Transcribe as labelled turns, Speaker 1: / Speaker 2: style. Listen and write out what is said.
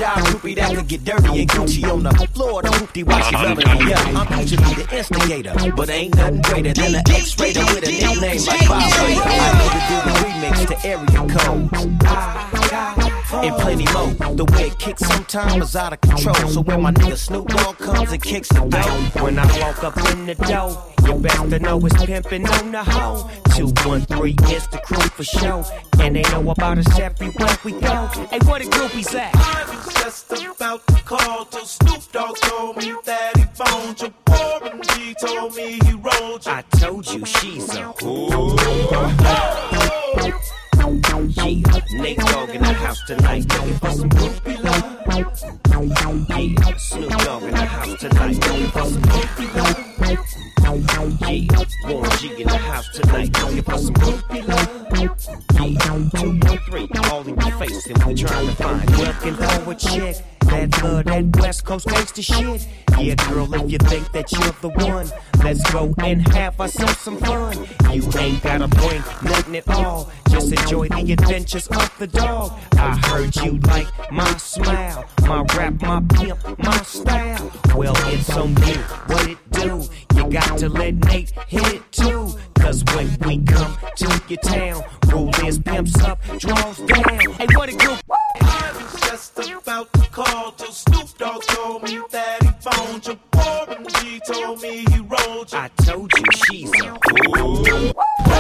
Speaker 1: die groupie that could get dirty and Gucci on the floor. The hoopty while she loving me. Yeah, I'm usually the instigator, but ain't nothing greater than an X-rater with a nickname like Bob Waiter. I know to do the remix to area codes and plenty more. The way it kicks sometimes is out of control. So when my nigga Snoop Dogg comes and kicks the dough, when I walk up in the door, you best to know it's pimpin' on the hoe. 213 is the crew for show, and they know about us everywhere we go. Hey, where the groupies at?
Speaker 2: I was just about to call till Snoop Dogg told me that he phoned your boy and he told me he rolled you.
Speaker 1: I told you she's a ooh. Yeah, Nate Dogg in the house tonight, looking for some groupie love. Yeah, Snoop Dogg in the house tonight, looking for some groupie love. Yeah, Warren G in the house tonight, looking for some groupie love. Yeah, 213, all in your face, and we trying to find looking for a chick that love that West Coast gangsta shit. Yeah, girl, if you think that you're the one, let's go and have ourselves some fun. You ain't gotta bring nothing at all, just enjoy the adventures of the dog. I heard you like my smile, my rap, my pimp, my style. Well, it's on you, what it do? You got to let Nate hit it too. Cause when we come to your town, rule is pimps up, draws down. Hey, what it do?
Speaker 2: I was just about to call till Snoop Dogg told me that he phoned your boy and he told me he rolled you.
Speaker 1: I told you she's a ooh.